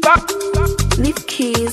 Leave keys.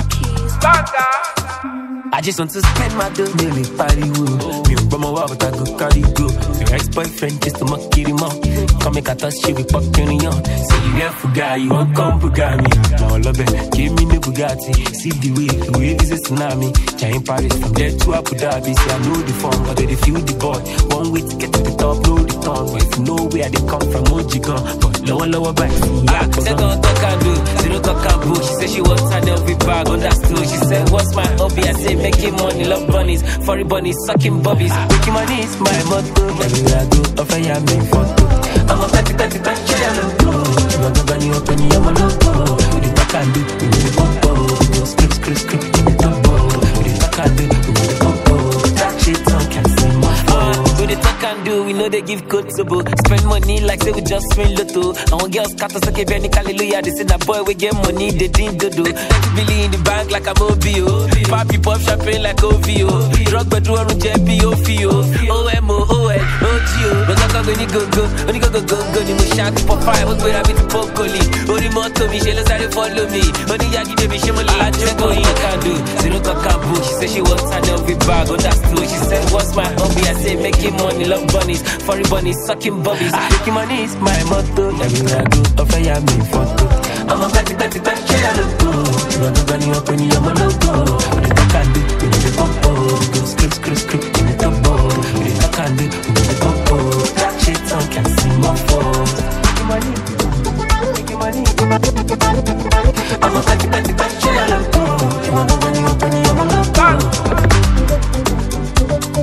I just want to spend my dough, nearly party woo. Me and Brahma, but I go carry go. Your ex-boyfriend just to mock it him out. Come make a touch, she be fucking on. Say you get Fuga, you won't come Bugami. Now love it, give me the Bugatti. See the way this is tsunami. Giant Paris, from there to Abu Dhabi. See I know the form, but they feel the boy. One way to get to the top, no return. But if you know where they come from, Mojigon. But lower back, yeah. Say don't talk and do, zero talk and boo. She said she wants her Delphi bag, understood. She said, what's my hobby? I say, making money, love bunnies, furry bunnies, sucking bubbies. Making money is my motto. Everywhere I go, offer ya me photo. I'm a petty, I'm a logo. I'm a bunny, open you, I'm a logo. With the back and do, with the popo. With the script, in the turbo. With the back and do, with the popo. That shit on can see my phone. With the talk and do, we know they give code to book. Spend money like say we just win lotto. And when girls cut us, okay, Benny, hallelujah. They say that boy, we get money, they didn't do. Billy in the bank like I'm OBO. Papi pop champagne like OVO. Drug bedroom JP OFIO. OMO, OL, OGO. But I go, only go, you must shout for fire. What's where I be to Pocoli? Only more to me, she let's follow me. Only Yagi baby, she will let you go. You can do, zero talk and boo. She said she wants her Delphi bag, understood. She said, what's my hobby? I say, making money, love bunnies, furry bunnies, sucking bubbies. Making money is my motto. Everywhere I go, offer ya me photo. I'm a petty, I look good. You want to bunny up when you're my logo. What the fuck I do, you need the popo. Go script, in the turbo. What the fuck I do, you need the popo. That shit on can see my phone. Making money. I'm a petty, I look good. You want to bunny up when you're my logo.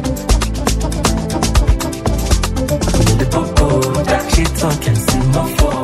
You need the popo. That shit on can see my phone.